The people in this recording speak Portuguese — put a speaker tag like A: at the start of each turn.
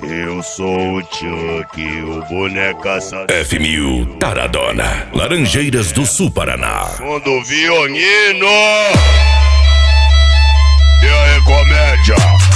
A: Eu sou o Chuck, o boneca assassino.
B: F1000 Taradona, Laranjeiras do Sul, Paraná.
A: Som do Vionino. E aí, comédia?